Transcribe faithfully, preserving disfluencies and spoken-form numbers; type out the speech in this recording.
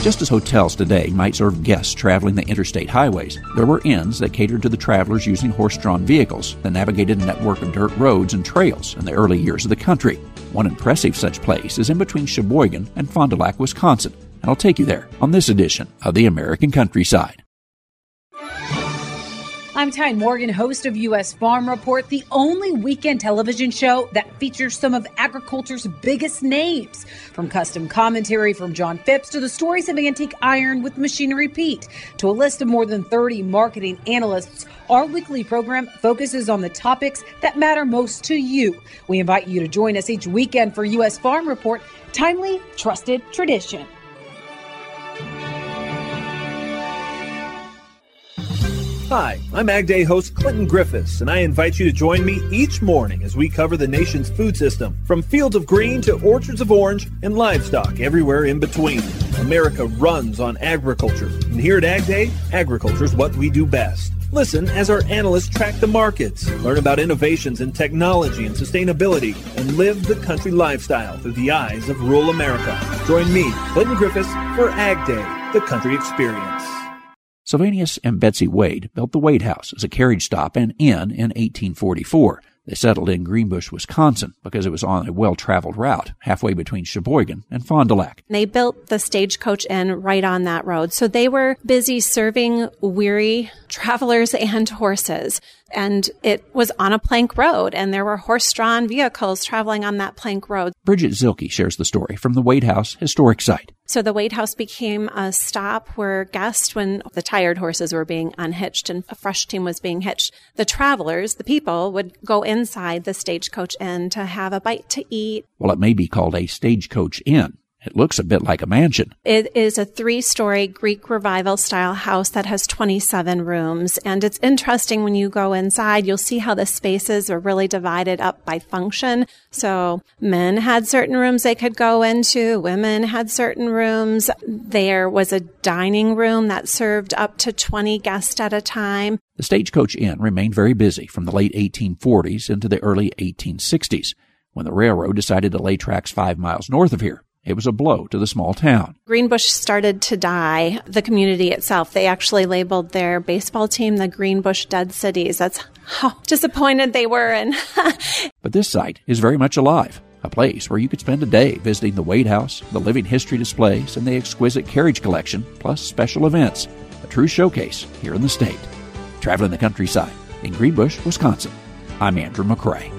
Just as hotels today might serve guests traveling the interstate highways, there were inns that catered to the travelers using horse-drawn vehicles that navigated a network of dirt roads and trails in the early years of the country. One impressive such place is in between Sheboygan and Fond du Lac, Wisconsin, and I'll take you there on this edition of the American Countryside. I'm Tyne Morgan, host of U S Farm Report, the only weekend television show that features some of agriculture's biggest names. From custom commentary from John Phipps to the stories of antique iron with Machinery Pete to a list of more than thirty marketing analysts, our weekly program focuses on the topics that matter most to you. We invite you to join us each weekend for U S Farm Report, timely, trusted tradition. Hi, I'm Ag Day host Clinton Griffiths, and I invite you to join me each morning as we cover the nation's food system, from fields of green to orchards of orange and livestock everywhere in between. America runs on agriculture, and here at Ag Day, agriculture is what we do best. Listen as our analysts track the markets, learn about innovations in technology and sustainability, and live the country lifestyle through the eyes of rural America. Join me, Clinton Griffiths, for Ag Day, the country experience. Sylvanus and Betsy Wade built the Wade House as a carriage stop and inn in eighteen forty-four. They settled in Greenbush, Wisconsin, because it was on a well-traveled route halfway between Sheboygan and Fond du Lac. They built the Stagecoach Inn right on that road, so they were busy serving weary travelers and horses. And it was on a plank road, and there were horse-drawn vehicles traveling on that plank road. Bridget Zilke shares the story from the Wade House Historic Site. So the Wade House became a stop where guests, when the tired horses were being unhitched and a fresh team was being hitched, the travelers, the people, would go inside the Stagecoach Inn to have a bite to eat. Well, it may be called a Stagecoach Inn. It looks a bit like a mansion. It is a three-story Greek Revival-style house that has twenty-seven rooms. And it's interesting when you go inside, you'll see how the spaces are really divided up by function. So men had certain rooms they could go into. Women had certain rooms. There was a dining room that served up to twenty guests at a time. The Stagecoach Inn remained very busy from the late eighteen forties into the early eighteen sixties, when the railroad decided to lay tracks five miles north of here. It was a blow to the small town. Greenbush started to die, the community itself. They actually labeled their baseball team the Greenbush Dead Cities. That's how disappointed they were. And But this site is very much alive, a place where you could spend a day visiting the Wade House, the living history displays, and the exquisite carriage collection, plus special events. A true showcase here in the state. Traveling the countryside in Greenbush, Wisconsin. I'm Andrew McCrae.